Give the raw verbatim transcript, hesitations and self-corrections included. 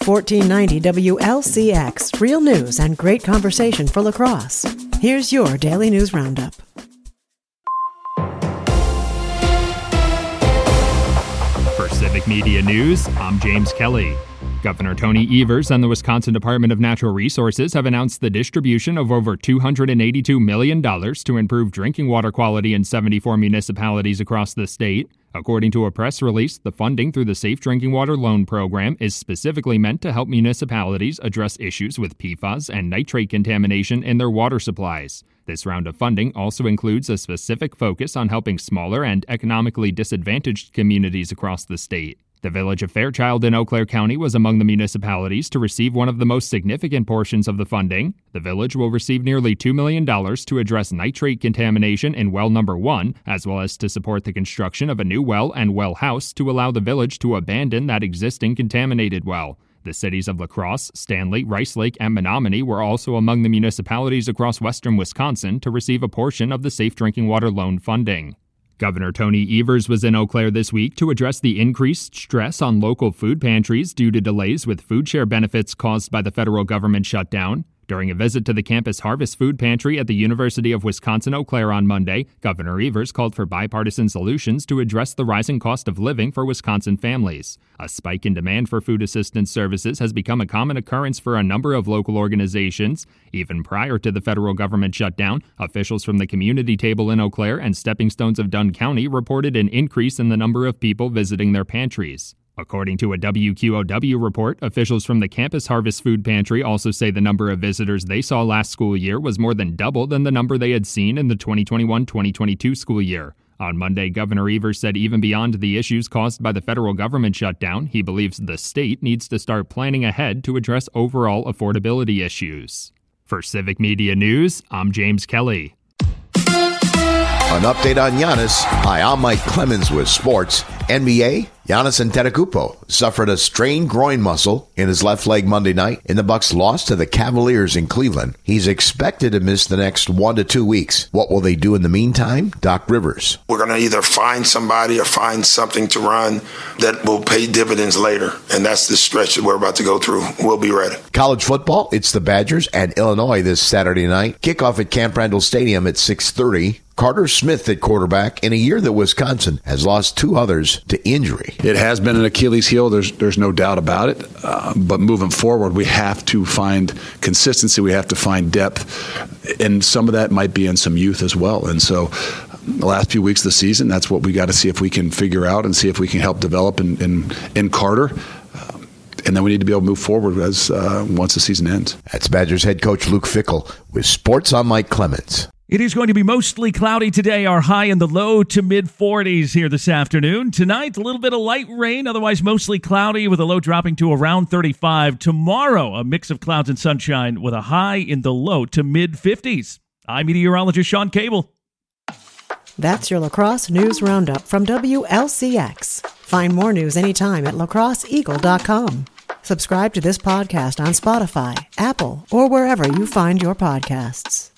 fourteen ninety W L C X, real news and great conversation for La Crosse. Here's your Daily News Roundup. For Civic Media News, I'm James Kelly. Governor Tony Evers and the Wisconsin Department of Natural Resources have announced the distribution of over two hundred eighty-two million dollars to improve drinking water quality in seventy-four municipalities across the state. According to a press release, the funding through the Safe Drinking Water Loan Program is specifically meant to help municipalities address issues with P FAS and nitrate contamination in their water supplies. This round of funding also includes a specific focus on helping smaller and economically disadvantaged communities across the state. The Village of Fairchild in Eau Claire County was among the municipalities to receive one of the most significant portions of the funding. The village will receive nearly two million dollars to address nitrate contamination in well number one, as well as to support the construction of a new well and well house to allow the village to abandon that existing contaminated well. The cities of La Crosse, Stanley, Rice Lake, and Menominee were also among the municipalities across western Wisconsin to receive a portion of the Safe Drinking Water Loan funding. Governor Tony Evers was in Eau Claire this week to address the increased stress on local food pantries due to delays with food share benefits caused by the federal government shutdown. During a visit to the campus Harvest Food Pantry at the University of Wisconsin-Eau Claire on Monday, Governor Evers called for bipartisan solutions to address the rising cost of living for Wisconsin families. A spike in demand for food assistance services has become a common occurrence for a number of local organizations. Even prior to the federal government shutdown, officials from the Community Table in Eau Claire and Stepping Stones of Dunn County reported an increase in the number of people visiting their pantries. According to a W Q O W report, officials from the Campus Harvest Food Pantry also say the number of visitors they saw last school year was more than double than the number they had seen in the twenty twenty-one twenty twenty-two school year. On Monday, Governor Evers said even beyond the issues caused by the federal government shutdown, he believes the state needs to start planning ahead to address overall affordability issues. For Civic Media News, I'm James Kelly. An update on Giannis. Hi, I'm Mike Clemens with sports. N B A, Giannis Antetokounmpo suffered a strained groin muscle in his left leg Monday night, and the Bucks lost to the Cavaliers in Cleveland. He's expected to miss the next one to two weeks. What will they do in the meantime? Doc Rivers. We're going to either find somebody or find something to run that will pay dividends later, and that's the stretch that we're about to go through. We'll be ready. College football, it's the Badgers and Illinois this Saturday night. Kickoff at Camp Randall Stadium at six thirty. Carter Smith at quarterback in a year that Wisconsin has lost two others to injury. It has been an Achilles heel. There's there's no doubt about it. Uh, but moving forward, we have to find consistency. We have to find depth. And some of that might be in some youth as well. And so the last few weeks of the season, that's what we got to see if we can figure out and see if we can help develop in, in, in Carter. Um, and then we need to be able to move forward as uh, once the season ends. That's Badgers head coach Luke Fickell with Sports on Mike Clemens. It is going to be mostly cloudy today. Our high in the low to mid forties here this afternoon. Tonight, a little bit of light rain, otherwise mostly cloudy with a low dropping to around thirty-five. Tomorrow, a mix of clouds and sunshine with a high in the low to mid fifties. I'm meteorologist Sean Cable. That's your La Crosse News Roundup from W L C X. Find more news anytime at la crosse eagle dot com. Subscribe to this podcast on Spotify, Apple, or wherever you find your podcasts.